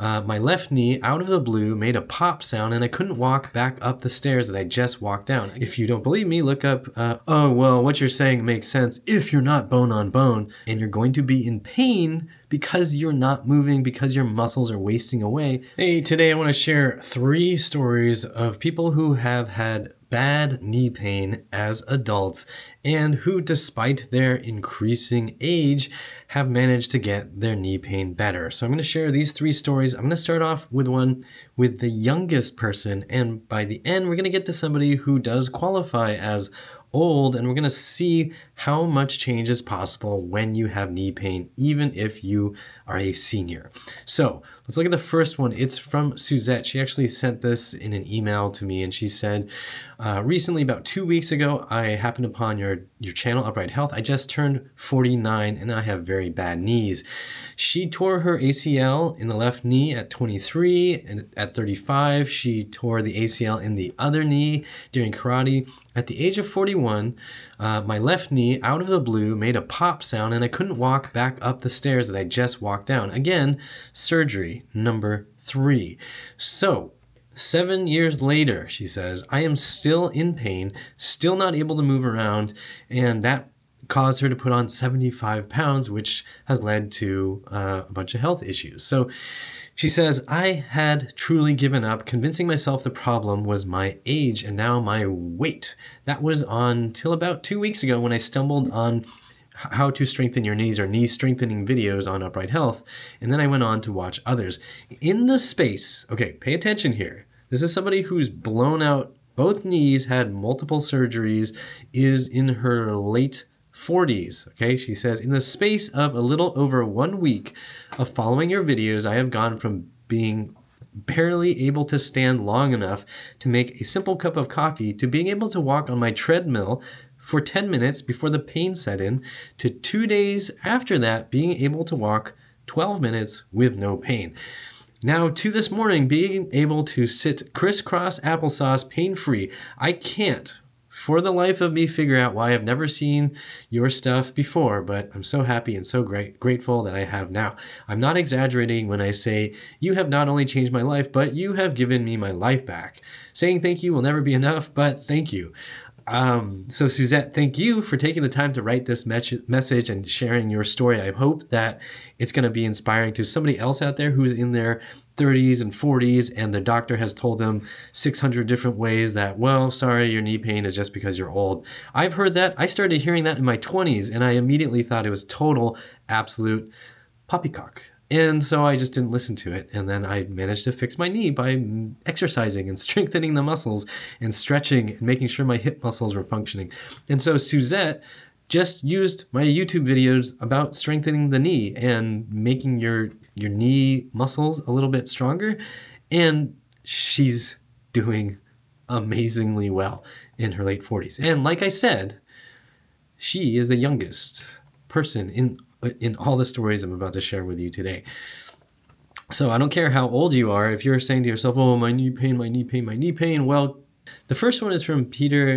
My left knee, out of the blue, made a pop sound and I couldn't walk back up the stairs that I just walked down. If you don't believe me, look up, oh, well, what you're saying makes sense if you're not bone on bone, and you're going to be in pain because you're not moving, because your muscles are wasting away. Hey, today I want to share 3 stories of people who have had bad knee pain as adults and who, despite their increasing age, have managed to get their knee pain better. So I'm going to share these 3 stories. I'm going to start off with one with the youngest person, and by the end we're going to get to somebody who does qualify as old, and we're going to see how much change is possible when you have knee pain, even if you are a senior. So let's look at the first one. It's from Suzette. She actually sent this in an email to me, and she said, recently, about 2 weeks ago, I happened upon your channel, Upright Health. I just turned 49 and I have very bad knees. She tore her ACL in the left knee at 23, and at 35, she tore the ACL in the other knee during karate. At the age of 41, my left knee, out of the blue, made a pop sound and I couldn't walk back up the stairs that I just walked down. Again, surgery number 3. So 7 years later, she says, I am still in pain, still not able to move around, and that caused her to put on 75 pounds, which has led to a bunch of health issues. So she says, I had truly given up, convincing myself the problem was my age and now my weight. That was on till about 2 weeks ago when I stumbled on how to strengthen your knees or knee strengthening videos on Upright Health. And then I went on to watch others. In the space, okay, pay attention here. This is somebody who's blown out both knees, had multiple surgeries, is in her late 40s. Okay, she says, in the space of a little over 1 week of following your videos, I have gone from being barely able to stand long enough to make a simple cup of coffee to being able to walk on my treadmill for 10 minutes before the pain set in, to 2 days after that being able to walk 12 minutes with no pain. Now to this morning being able to sit crisscross applesauce pain-free. I can't for the life of me figure out why I've never seen your stuff before, but I'm so happy and so grateful that I have now. I'm not exaggerating when I say you have not only changed my life, but you have given me my life back. Saying thank you will never be enough, but thank you. So Suzette, thank you for taking the time to write this message and sharing your story. I hope that it's going to be inspiring to somebody else out there who's in their 30s and 40s and the doctor has told them 600 different ways that, well, sorry, your knee pain is just because you're old. I've heard that. I started hearing that in my 20s and I immediately thought it was total, absolute poppycock. And so I just didn't listen to it. And then I managed to fix my knee by exercising and strengthening the muscles and stretching and making sure my hip muscles were functioning. And so Suzette just used my YouTube videos about strengthening the knee and making your knee muscles a little bit stronger. And she's doing amazingly well in her late 40s. And like I said, she is the youngest person in all the stories I'm about to share with you today. So I don't care how old you are, if you're saying to yourself, oh, my knee pain, my knee pain, my knee pain. Well, the first one is from Peter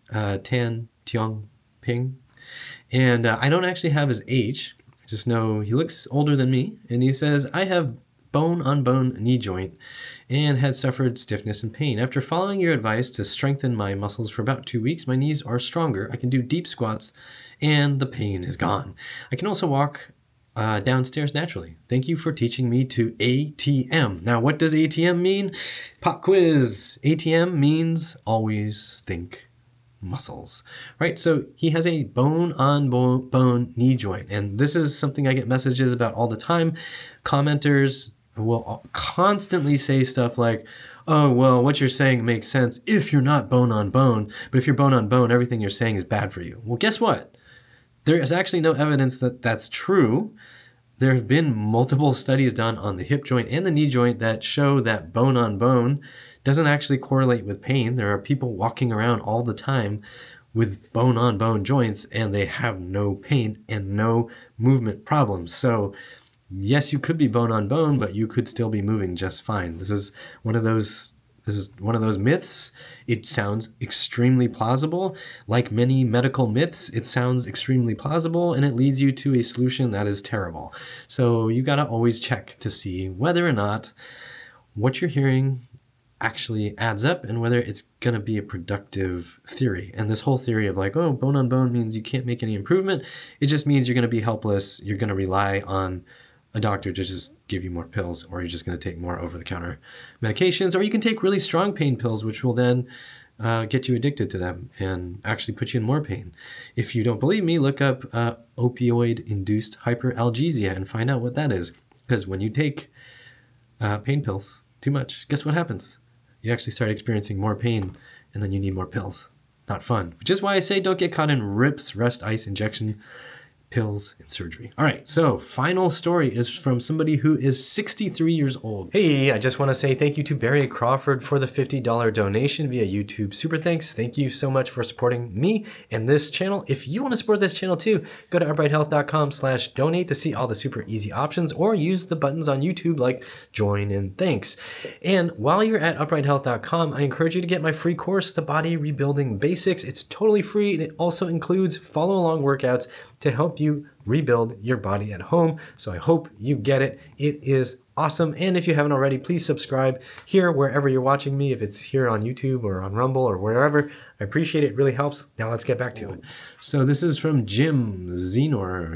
Tan Tiong Ping. And I don't actually have his age. I just know he looks older than me. And he says, I have bone-on-bone knee joint and had suffered stiffness and pain. After following your advice to strengthen my muscles for about 2 weeks, my knees are stronger. I can do deep squats and the pain is gone. I can also walk downstairs naturally. Thank you for teaching me to ATM. Now, what does ATM mean? Pop quiz. ATM means always think muscles, right? So he has a bone-on-bone knee joint. And this is something I get messages about all the time. Commenters will constantly say stuff like, oh, well, what you're saying makes sense if you're not bone on bone, but if you're bone on bone, everything you're saying is bad for you. Well, guess what? There is actually no evidence that that's true. There have been multiple studies done on the hip joint and the knee joint that show that bone on bone doesn't actually correlate with pain. There are people walking around all the time with bone on bone joints and they have no pain and no movement problems. So yes, you could be bone on bone, but you could still be moving just fine. This is one of those This is one of those myths. It sounds extremely plausible. Like many medical myths, it sounds extremely plausible and it leads you to a solution that is terrible. So you got to always check to see whether or not what you're hearing actually adds up and whether it's going to be a productive theory. And this whole theory of like, oh, bone on bone means you can't make any improvement. It just means you're going to be helpless. You're going to rely on a doctor to just give you more pills, or you're just going to take more over-the-counter medications, or you can take really strong pain pills, which will then get you addicted to them and actually put you in more pain. If you don't believe me, look up opioid-induced hyperalgesia and find out what that is. Because when you take pain pills too much, guess what happens? You actually start experiencing more pain, and then you need more pills. Not fun. Which is why I say don't get caught in RIPS, rest, ice, injection, pills, and surgery. All right, so final story is from somebody who is 63 years old. Hey, I just want to say thank you to Barry Crawford for the $50 donation via YouTube Super Thanks. Thank you so much for supporting me and this channel. If you want to support this channel too, go to uprighthealth.com/donate to see all the super easy options, or use the buttons on YouTube like join and thanks. And while you're at uprighthealth.com, I encourage you to get my free course, The Body Rebuilding Basics. It's totally free, and it also includes follow along workouts to help you rebuild your body at home. So I hope you get it. It is awesome. And if you haven't already, please subscribe here wherever you're watching me. If it's here on YouTube or on Rumble or wherever, I appreciate it. It really helps. Now let's get back to it. So this is from Jim Zenor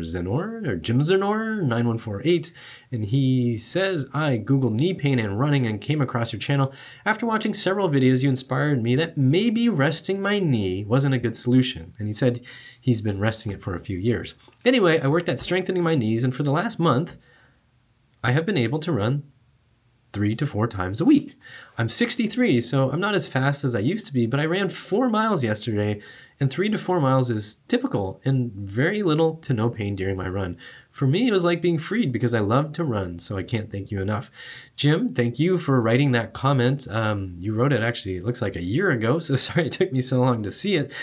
9148. And he says, I Googled knee pain and running and came across your channel. After watching several videos, you inspired me that maybe resting my knee wasn't a good solution. And he said he's been resting it for a few years. Anyway, I worked at strengthening my knees, and for the last month, I have been able to run 3 to 4 times a week. I'm 63, so I'm not as fast as I used to be, but I ran 4 miles yesterday, and 3 to 4 miles is typical and very little to no pain during my run. For me, it was like being freed because I love to run, so I can't thank you enough. Jim, thank you for writing that comment. You wrote it actually, it looks like a year ago, so sorry it took me so long to see it.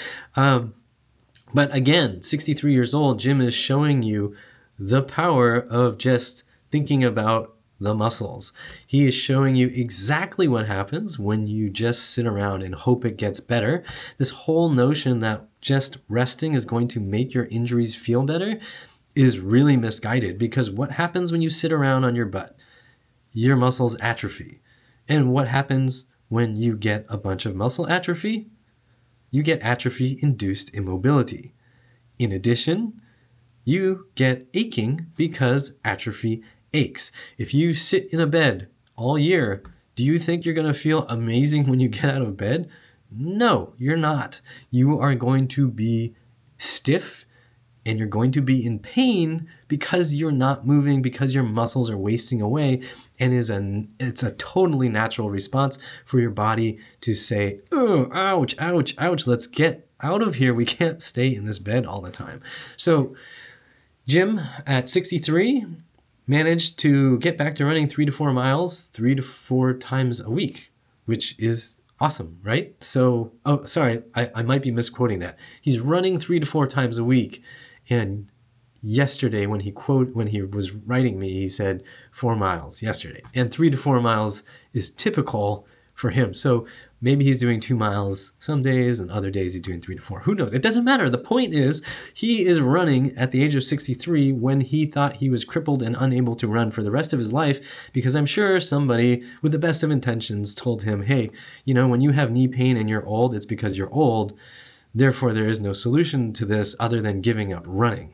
But again, 63 years old, Jim is showing you the power of just thinking about the muscles. He is showing you exactly what happens when you just sit around and hope it gets better. This whole notion that just resting is going to make your injuries feel better is really misguided, because what happens when you sit around on your butt? Your muscles atrophy. And what happens when you get a bunch of muscle atrophy? You get atrophy-induced immobility. In addition, you get aching because atrophy aches. If you sit in a bed all year, do you think you're going to feel amazing when you get out of bed? No, you're not. You are going to be stiff and you're going to be in pain because you're not moving, because your muscles are wasting away, and it's a totally natural response for your body to say, oh, ouch, ouch, ouch, let's get out of here. We can't stay in this bed all the time. So Jim, at 63, managed to get back to running 3 to 4 miles 3 to 4 times a week, which is awesome, right? So, oh, sorry, I might be misquoting that. He's running 3 to 4 times a week. And yesterday when he was writing me, he said 4 miles yesterday. And 3 to 4 miles is typical for him. So maybe he's doing 2 miles some days and other days he's doing 3 to 4. Who knows? It doesn't matter. The point is he is running at the age of 63 when he thought he was crippled and unable to run for the rest of his life, because I'm sure somebody with the best of intentions told him, hey, you know, when you have knee pain and you're old, it's because you're old. Therefore, there is no solution to this other than giving up running.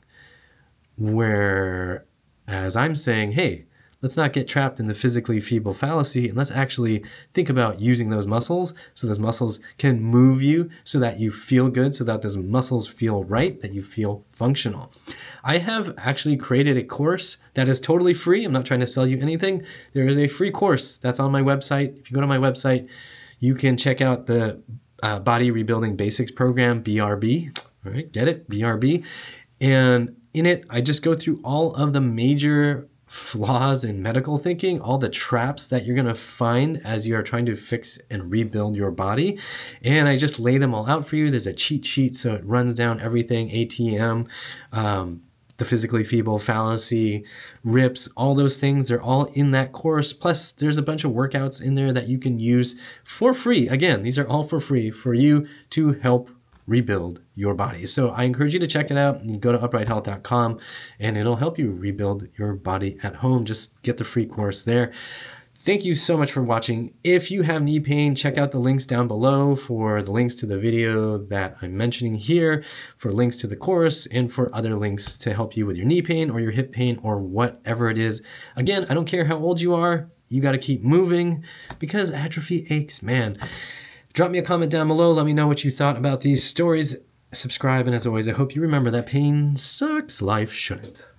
Whereas I'm saying, hey, let's not get trapped in the physically feeble fallacy, and let's actually think about using those muscles so those muscles can move you so that you feel good, so that those muscles feel right, that you feel functional. I have actually created a course that is totally free. I'm not trying to sell you anything. There is a free course that's on my website. If you go to my website, you can check out the Body Rebuilding Basics program, BRB. All right, get it? BRB. And in it, I just go through all of the major flaws in medical thinking, all the traps that you're going to find as you are trying to fix and rebuild your body. And I just lay them all out for you. There's a cheat sheet, so it runs down everything, ATM, the physically feeble, fallacy, rips, all those things, they're all in that course. Plus, there's a bunch of workouts in there that you can use for free. Again, these are all for free for you to help rebuild your body. So I encourage you to check it out. You can go to uprighthealth.com and it'll help you rebuild your body at home. Just get the free course there. Thank you so much for watching. If you have knee pain, check out the links down below for the links to the video that I'm mentioning here, for links to the course, and for other links to help you with your knee pain or your hip pain or whatever it is. Again, I don't care how old you are, you got to keep moving because atrophy aches, man. Drop me a comment down below. Let me know what you thought about these stories. Subscribe, and as always, I hope you remember that pain sucks, life shouldn't.